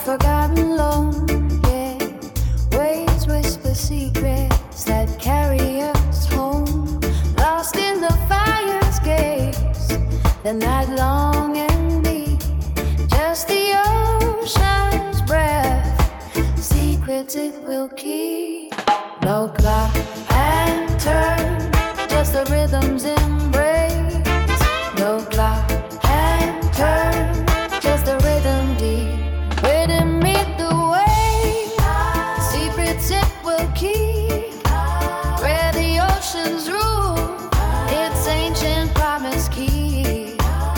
forgotten loan, yeah. Waves whisper secrets that carry us home. Lost in the fire's gaze, the night long and deep. Just the ocean's breath, secrets it will keep. No clock and turn, just the rhythm's embrace. No clock and turn, just the rhythm deep. Rhythm meet the way, secrets it will keep. Where the oceans rule, its ancient promise key.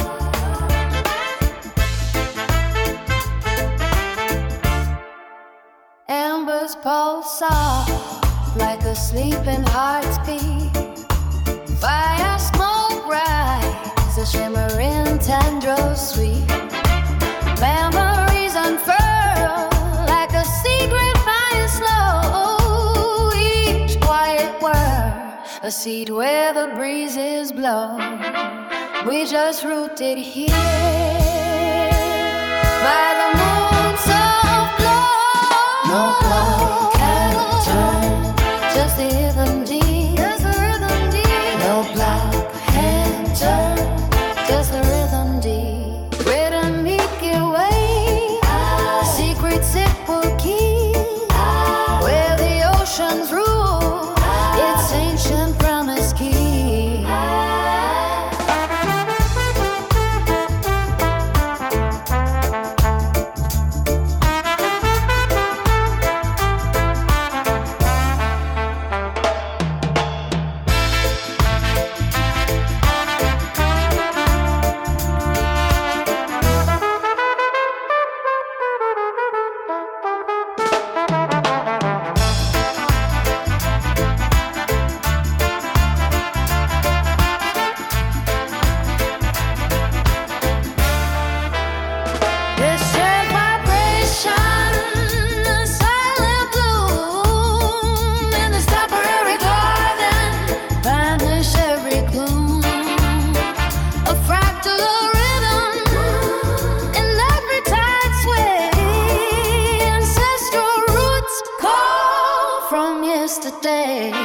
Embers pulse soft like a sleeping heart's beat. Fire smoke rise, a shimmering tendril sweet. Memories unfurl like a secret fire slow. Each quiet word, a seed where the breezes blow. We just rooted here by the moon's soft glow. No clock can turn, just the rhythm deep. Just the rhythm deep. No clock can turn, just the rhythm deep. Rhythm make it way, secrets it will keep. Where the oceans rule, its ancient promise key. This shared vibration, a silent bloom in this temporary garden, vanish every gloom. A fractal rhythm in every tide sway. Ancestral roots call from yesterday.